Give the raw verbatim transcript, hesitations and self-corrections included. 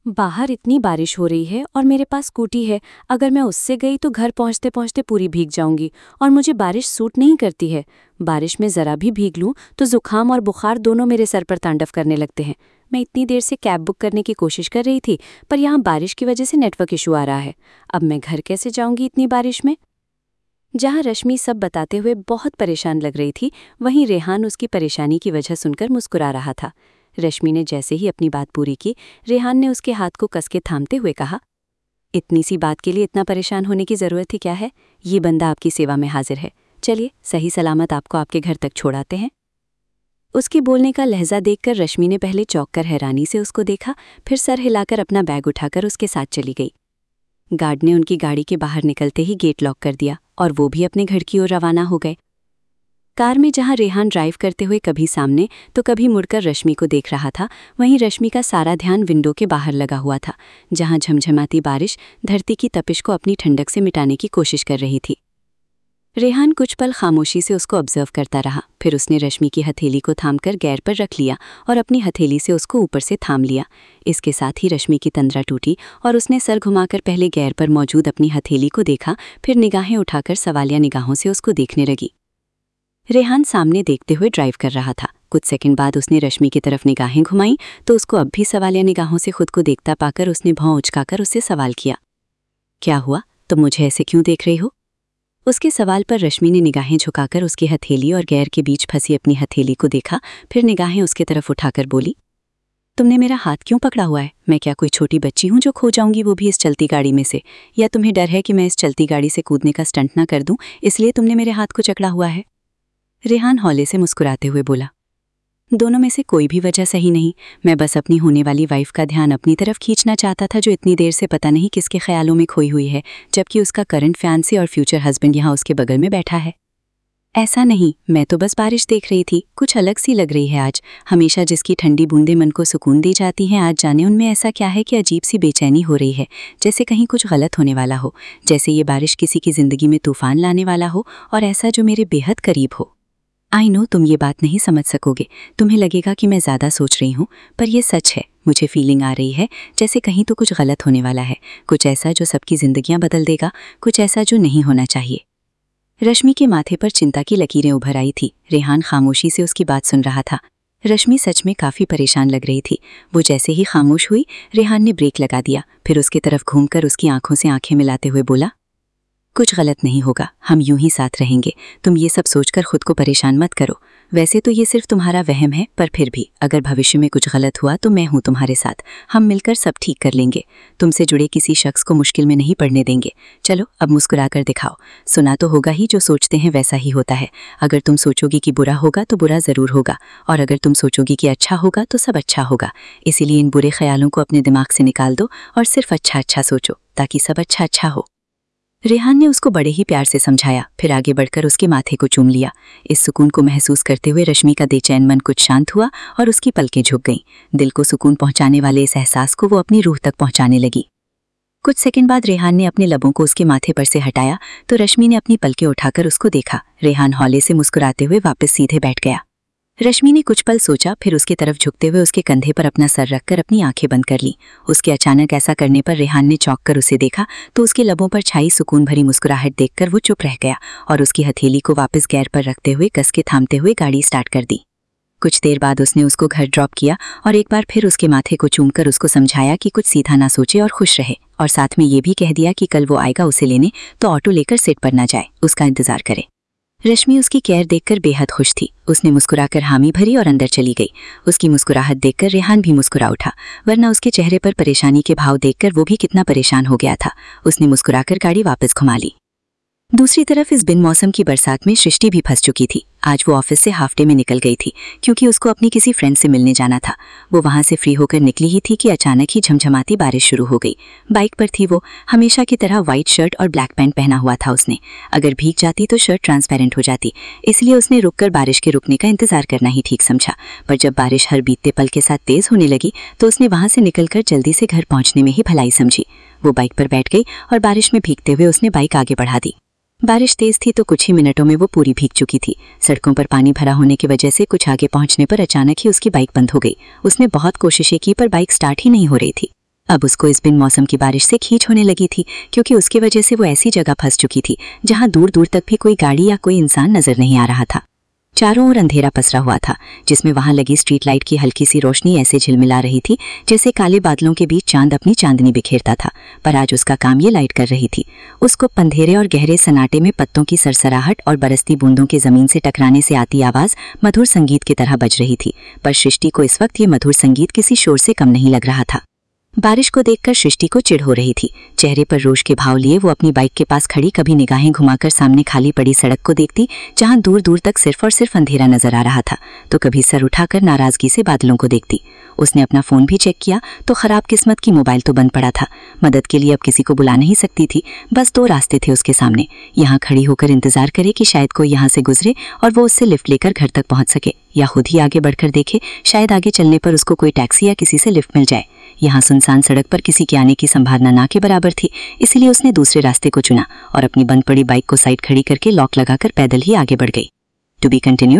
बाहर इतनी बारिश हो रही है और मेरे पास स्कूटी है। अगर मैं उससे गई तो घर पहुंचते पहुंचते पूरी भीग जाऊंगी और मुझे बारिश सूट नहीं करती है। बारिश में ज़रा भी भीग लूं तो जुकाम और बुखार दोनों मेरे सर पर तांडव करने लगते हैं। मैं इतनी देर से कैब बुक करने की कोशिश कर रही थी, पर यहाँ बारिश की वजह से नेटवर्क इशू आ रहा है। अब मैं घर कैसे जाऊंगी इतनी बारिश में? जहाँ रश्मि सब बताते हुए बहुत परेशान लग रही थी, वहीं रेहान उसकी परेशानी की वजह सुनकर मुस्कुरा रहा था। रश्मि ने जैसे ही अपनी बात पूरी की, रेहान ने उसके हाथ को कस के थामते हुए कहा, इतनी सी बात के लिए इतना परेशान होने की ज़रूरत ही क्या है? ये बंदा आपकी सेवा में हाजिर है। चलिए, सही सलामत आपको आपके घर तक छोड़ाते हैं। उसके बोलने का लहजा देखकर रश्मि ने पहले चौंक कर हैरानी से उसको देखा, फिर सर हिलाकर अपना बैग उठाकर उसके साथ चली गई। गार्ड ने उनकी गाड़ी के बाहर निकलते ही गेट लॉक कर दिया और वो भी अपने घर की ओर रवाना हो गए। कार में जहां रेहान ड्राइव करते हुए कभी सामने तो कभी मुड़कर रश्मि को देख रहा था, वहीं रश्मि का सारा ध्यान विंडो के बाहर लगा हुआ था, जहां झमझमाती बारिश धरती की तपिश को अपनी ठंडक से मिटाने की कोशिश कर रही थी। रेहान कुछ पल खामोशी से उसको ऑब्जर्व करता रहा, फिर उसने रश्मि की हथेली को थामकर गैर पर रख लिया और अपनी हथेली से उसको ऊपर से थाम लिया। इसके साथ ही रश्मि की तंद्रा टूटी और उसने सर घुमाकर पहले गैर पर मौजूद अपनी हथेली को देखा, फिर निगाहें उठाकर सवालिया निगाहों से उसको देखने लगी। रेहान सामने देखते हुए ड्राइव कर रहा था। कुछ सेकंड बाद उसने रश्मि की तरफ निगाहें घुमाई तो उसको अब भी सवालिया निगाहों से खुद को देखता पाकर उसने भौं उचकाकर उससे सवाल किया, क्या हुआ, तुम मुझे ऐसे क्यों देख रही हो? उसके सवाल पर रश्मि ने निगाहें झुकाकर उसकी हथेली और गैर के बीच फंसी अपनी हथेली को देखा, फिर निगाहें उसके तरफ उठाकर बोली, तुमने मेरा हाथ क्यों पकड़ा हुआ है? मैं क्या कोई छोटी बच्ची हूँ जो खो जाऊंगी, वो भी इस चलती गाड़ी में से? या तुम्हें डर है कि मैं इस चलती गाड़ी से कूदने का स्टंट ना कर दूं, इसलिए तुमने मेरे हाथ को जकड़ा हुआ है? रेहान हौले से मुस्कुराते हुए बोला, दोनों में से कोई भी वजह सही नहीं। मैं बस अपनी होने वाली वाइफ का ध्यान अपनी तरफ खींचना चाहता था, जो इतनी देर से पता नहीं किसके ख्यालों में खोई हुई है, जबकि उसका करंट फैंसी और फ्यूचर हस्बैंड यहाँ उसके बगल में बैठा है। ऐसा नहीं, मैं तो बस बारिश देख रही थी, कुछ अलग सी लग रही है आज। हमेशा जिसकी ठंडी बूंदें मन को सुकून दी जाती हैं, आज जाने उनमें ऐसा क्या है कि अजीब सी बेचैनी हो रही है, जैसे कहीं कुछ गलत होने वाला हो, जैसे ये बारिश किसी की जिंदगी में तूफान लाने वाला हो, और ऐसा जो मेरे बेहद करीब हो। आई नो तुम ये बात नहीं समझ सकोगे, तुम्हें लगेगा कि मैं ज़्यादा सोच रही हूँ, पर यह सच है। मुझे फीलिंग आ रही है जैसे कहीं तो कुछ गलत होने वाला है, कुछ ऐसा जो सबकी जिंदगियां बदल देगा, कुछ ऐसा जो नहीं होना चाहिए। रश्मि के माथे पर चिंता की लकीरें उभर आई थी। रेहान खामोशी से उसकी बात सुन रहा था। रश्मि सच में काफ़ी परेशान लग रही थी। वो जैसे ही खामोश हुई, रेहान ने ब्रेक लगा दिया, फिर उसकी तरफ घूमकर उसकी आंखों से आंखें मिलाते हुए बोला, कुछ गलत नहीं होगा, हम यूं ही साथ रहेंगे। तुम ये सब सोचकर खुद को परेशान मत करो। वैसे तो ये सिर्फ तुम्हारा वहम है, पर फिर भी अगर भविष्य में कुछ गलत हुआ तो मैं हूं तुम्हारे साथ। हम मिलकर सब ठीक कर लेंगे। तुमसे जुड़े किसी शख्स को मुश्किल में नहीं पड़ने देंगे। चलो अब मुस्कुरा कर दिखाओ। सुना तो होगा ही, जो सोचते हैं वैसा ही होता है। अगर तुम सोचोगी कि बुरा होगा तो बुरा ज़रूर होगा, और अगर तुम सोचोगी कि अच्छा होगा तो सब अच्छा होगा। इसीलिए इन बुरे ख्यालों को अपने दिमाग से निकाल दो और सिर्फ अच्छा अच्छा सोचो, ताकि सब अच्छा अच्छा हो। रेहान ने उसको बड़े ही प्यार से समझाया, फिर आगे बढ़कर उसके माथे को चूम लिया। इस सुकून को महसूस करते हुए रश्मि का बेचैन मन कुछ शांत हुआ और उसकी पलकें झुक गईं। दिल को सुकून पहुंचाने वाले इस एहसास को वो अपनी रूह तक पहुंचाने लगी। कुछ सेकंड बाद रेहान ने अपने लबों को उसके माथे पर से हटाया तो रश्मि ने अपनी पलकें उठाकर उसको देखा। रेहान हौले से मुस्कुराते हुए वापस सीधे बैठ गया। रश्मि ने कुछ पल सोचा, फिर उसकी तरफ झुकते हुए उसके कंधे पर अपना सर रखकर अपनी आंखें बंद कर ली। उसके अचानक ऐसा करने पर रेहान ने चौंक कर उसे देखा तो उसके लबों पर छाई सुकून भरी मुस्कुराहट देखकर वो चुप रह गया और उसकी हथेली को वापस गैर पर रखते हुए कस के थामते हुए गाड़ी स्टार्ट कर दी। कुछ देर बाद उसने उसको घर ड्रॉप किया और एक बार फिर उसके माथे को चूमकर उसको समझाया कि कुछ सीधा ना सोचे और खुश रहे, और साथ में ये भी कह दिया कि कल वो आएगा उसे लेने तो ऑटो लेकर सेट पर ना जाए, उसका इंतजार करे। रश्मि उसकी केयर देखकर बेहद खुश थी। उसने मुस्कुराकर हामी भरी और अंदर चली गई। उसकी मुस्कुराहट देखकर रेहान भी मुस्कुरा उठा, वरना उसके चेहरे पर परेशानी के भाव देखकर वो भी कितना परेशान हो गया था। उसने मुस्कुराकर गाड़ी वापस घुमा ली। दूसरी तरफ इस बिन मौसम की बरसात में सृष्टि भी फंस चुकी थी। आज वो ऑफिस से हाफ डे में निकल गई थी, क्योंकि उसको अपनी किसी फ्रेंड से मिलने जाना था। वो वहां से फ्री होकर निकली ही थी कि अचानक ही झमझमाती बारिश शुरू हो गई। बाइक पर थी वो, हमेशा की तरह व्हाइट शर्ट और ब्लैक पैंट पहना हुआ था उसने। अगर भीग जाती तो शर्ट ट्रांसपेरेंट हो जाती, इसलिए उसने रुककर बारिश के रुकने का इंतजार करना ही ठीक समझा। पर जब बारिश हर बीतते पल के साथ तेज होने लगी तो उसने वहां से निकलकर जल्दी से घर पहुंचने में ही भलाई समझी। वो बाइक पर बैठ गई और बारिश में भीगते हुए उसने बाइक आगे बढ़ा दी। बारिश तेज थी तो कुछ ही मिनटों में वो पूरी भीग चुकी थी। सड़कों पर पानी भरा होने की वजह से कुछ आगे पहुंचने पर अचानक ही उसकी बाइक बंद हो गई। उसने बहुत कोशिशें की पर बाइक स्टार्ट ही नहीं हो रही थी। अब उसको इस बिन मौसम की बारिश से खींच होने लगी थी, क्योंकि उसकी वजह से वो ऐसी जगह फंस चुकी थी जहां दूर दूर तक भी कोई गाड़ी या कोई इंसान नजर नहीं आ रहा था। चारों ओर अंधेरा पसरा हुआ था, जिसमें वहां लगी स्ट्रीट लाइट की हल्की सी रोशनी ऐसे झिलमिला रही थी जैसे काले बादलों के बीच चांद अपनी चांदनी बिखेरता था। पर आज उसका काम ये लाइट कर रही थी। उसको अंधेरे और गहरे सन्नाटे में पत्तों की सरसराहट और बरसती बूंदों के जमीन से टकराने से आती आवाज मधुर संगीत की तरह बज रही थी। पर सृष्टि को इस वक्त ये मधुर संगीत किसी शोर से कम नहीं लग रहा था। बारिश को देखकर सृष्टि को चिढ़ हो रही थी। चेहरे पर रोष के भाव लिए वो अपनी बाइक के पास खड़ी कभी निगाहें घुमाकर सामने खाली पड़ी सड़क को देखती, जहां दूर दूर तक सिर्फ और सिर्फ अंधेरा नजर आ रहा था, तो कभी सर उठाकर नाराजगी से बादलों को देखती। उसने अपना फोन भी चेक किया तो खराब किस्मत की मोबाइल तो बंद पड़ा था। मदद के लिए अब किसी को बुला नहीं सकती थी। बस दो रास्ते थे उसके सामने, यहाँ खड़ी होकर इंतजार करे कि शायद कोई यहाँ से गुजरे और वो उससे लिफ्ट लेकर घर तक पहुंच सके, या खुद ही आगे बढ़कर देखे, शायद आगे चलने पर उसको कोई टैक्सी या किसी से लिफ्ट मिल जाए। यहाँ सुनसान सड़क पर किसी के आने की संभावना ना के बराबर थी, इसलिए उसने दूसरे रास्ते को चुना और अपनी बंद पड़ी बाइक को साइड खड़ी करके लॉक लगाकर पैदल ही आगे बढ़ गई। To be continue.